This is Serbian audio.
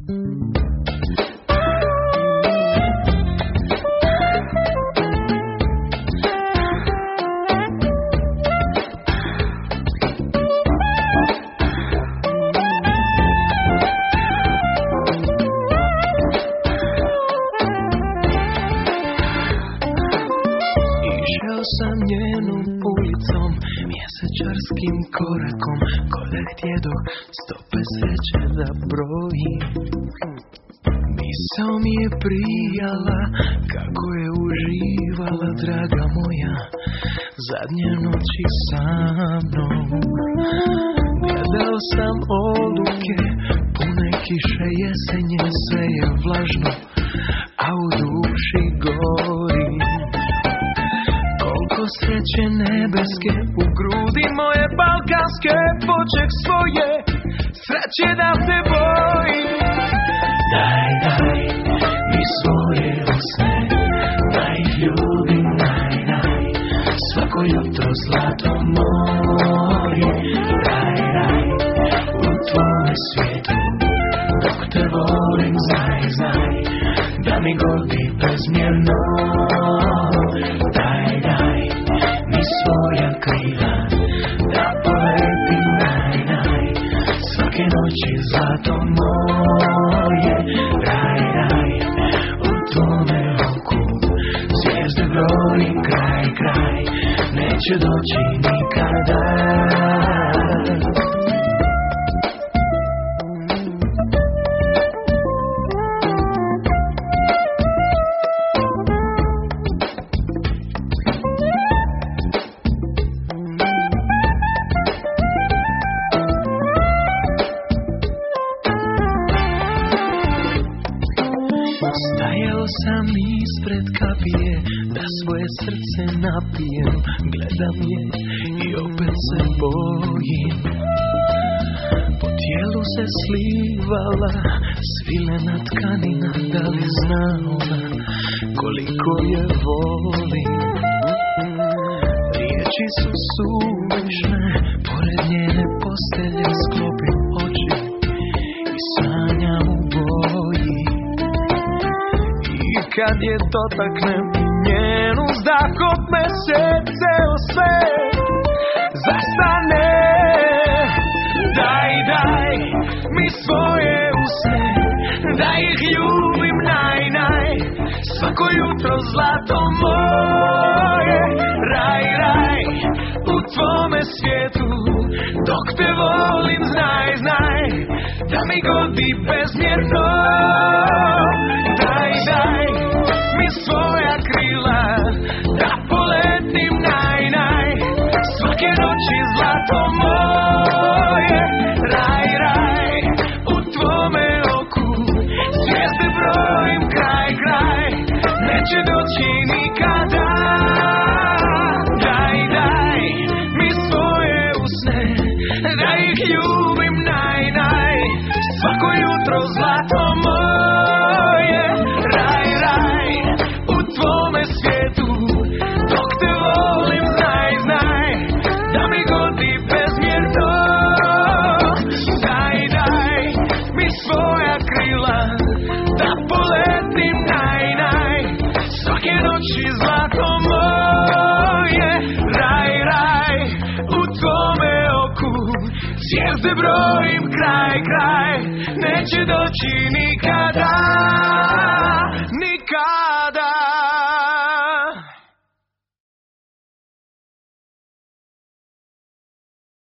Sam njenom ulicom, mjesečarskim korakom, koljak djedog, stope sreće da brojim. Misao mi je prijala, kako je uživala, draga moja, zadnje noći sa mnom. Gledao sam oluke, pune kiše jesenje, sve je vlažno, a u duši gori. Koliko sreće nebeske u grudi moje balkanske, poček svoje sreće da te bojim. Daj, daj mi svoje usne, daj ljubim, daj, svako jutro zlato moje. Daj, u tvome svijetu, dok te volim, znaj, da mi godi bezmjerno. Daj mi svoja krila, da poletim, daj, svake noći zlato moje. Daj, u tvome oku zvijezde brojim, kraj, neće doći nikada. Stajao sam ispred kapije, da svoje srce napijem, gledam je i opet se bojim. Po tijelu se slivala svilena tkanina, da li zna ona koliko je volim. Riječi su suvišne, pored njene postelje sklopim oči i sanjam u boji. Kad je dotaknem njen uzdah, od mesece sve zastane. Daj mi svoje usne, da ih ljubim, naj, svako jutro zlato moje. Raj, u tvome svijetu, dok te volim, znaj, da mi godi bezmjerno. Daj mi svoja krila, da poletim, naj, svake noći zlato moje. Raj, u tvome oku zvijezde brojim, kraj, neće doći nikada. Daj mi svoje usne, da ih ljubim, naj, svako jutro zlato moje. Raj, u tvome svijetu, dok te volim, znaj, da mi godi bezmjerno. Daj mi svoja krila, da poletim, naj, svake noći zlato moje. Raj, u tvome oku zvijezde brojim, kraj, neće doći nikada.